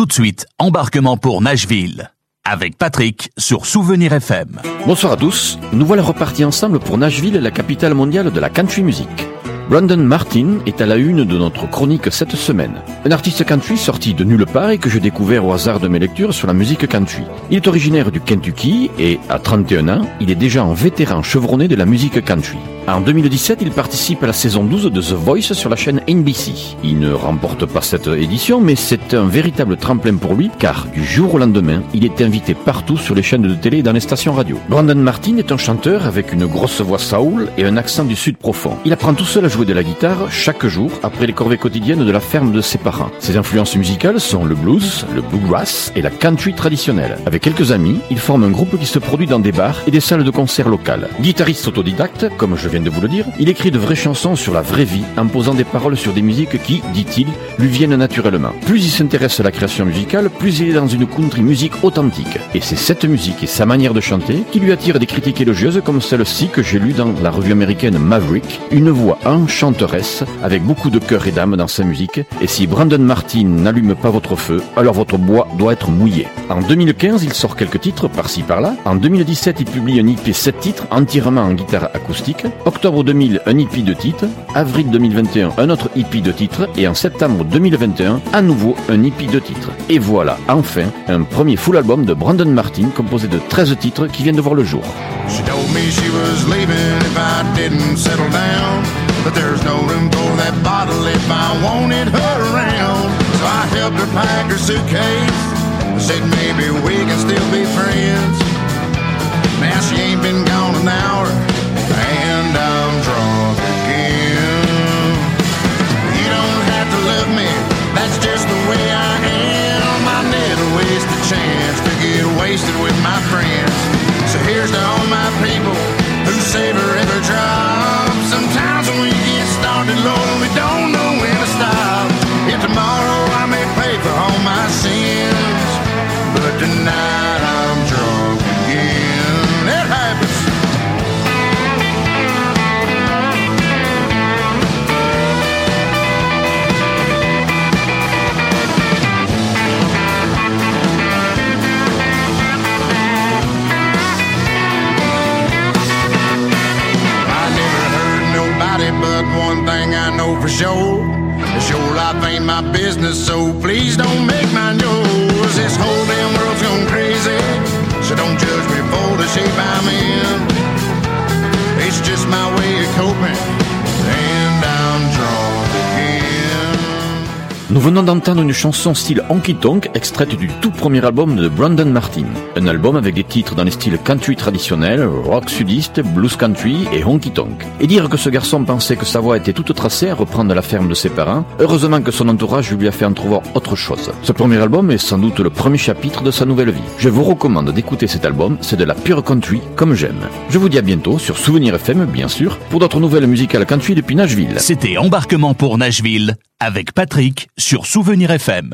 Tout de suite, embarquement pour Nashville. Avec Patrick sur Souvenir FM. Bonsoir à tous, nous voilà repartis ensemble pour Nashville, la capitale mondiale de la country music. Brandon Martin est à la une de notre chronique cette semaine. Un artiste country sorti de nulle part et que j'ai découvert au hasard de mes lectures sur la musique country. Il est originaire du Kentucky et, à 31 ans, il est déjà un vétéran chevronné de la musique country. En 2017, il participe à la saison 12 de The Voice sur la chaîne NBC. Il ne remporte pas cette édition, mais c'est un véritable tremplin pour lui, car du jour au lendemain, il est invité partout sur les chaînes de télé et dans les stations radio. Brandon Martin est un chanteur avec une grosse voix soul et un accent du sud profond. Il apprend tout seul à jouer de la guitare chaque jour après les corvées quotidiennes de la ferme de ses parents. Ses influences musicales sont le blues, le bluegrass et la country traditionnelle. Avec quelques amis, il forme un groupe qui se produit dans des bars et des salles de concert locales. Guitariste autodidacte, comme je viens de vous le dire, il écrit de vraies chansons sur la vraie vie en posant des paroles sur des musiques qui, dit-il, lui viennent naturellement. Plus il s'intéresse à la création musicale, plus il est dans une country music authentique. Et c'est cette musique et sa manière de chanter qui lui attirent des critiques élogieuses comme celle-ci que j'ai lue dans la revue américaine Maverick, une voix enchanteresse avec beaucoup de cœur et d'âme dans sa musique. Et si Brandon Martin n'allume pas votre feu, alors votre bois doit être mouillé. En 2015, il sort quelques titres par-ci par-là. En 2017, il publie un EP 7 titres entièrement en guitare acoustique. Octobre 2000, un EP de titres. Avril 2021, un autre EP de titres. Et en septembre 2021, à nouveau un EP de titres. Et voilà, enfin, un premier full album de Brandon Martin composé de 13 titres qui viennent de voir le jour. She told me she was leaving if I didn't settle down. But there's no room for that bottle if I wanted her around. So I helped her pack her suitcase. I said maybe we can still be friends. Now she ain't been gone an hour, and I'm drunk again. You don't have to love me, that's just the way I am. I never waste a chance to get wasted with my friends. So here's to all my people who savor every drop. Sometimes when we get started, Lord, we don't know when to stop. If tomorrow I may pay for all my sins, but tonight I'm drunk again. It happens. But one thing I know for sure is your life ain't my business, so please don't make mine yours. This whole damn world's gone crazy, so don't judge me for the shape I'm in. It's just my way of coping, and I'm drunk again. Nous venons d'entendre une chanson style honky tonk extraite du tout premier album de Brandon Martin. Un album avec des titres dans les styles country traditionnel, rock sudiste, blues country et honky tonk. Et dire que ce garçon pensait que sa voix était toute tracée à reprendre la ferme de ses parents, heureusement que son entourage lui a fait entrevoir autre chose. Ce premier album est sans doute le premier chapitre de sa nouvelle vie. Je vous recommande d'écouter cet album, c'est de la pure country comme j'aime. Je vous dis à bientôt sur Souvenir FM, bien sûr, pour d'autres nouvelles musicales country depuis Nashville. C'était Embarquement pour Nashville avec Patrick sur Souvenir FM.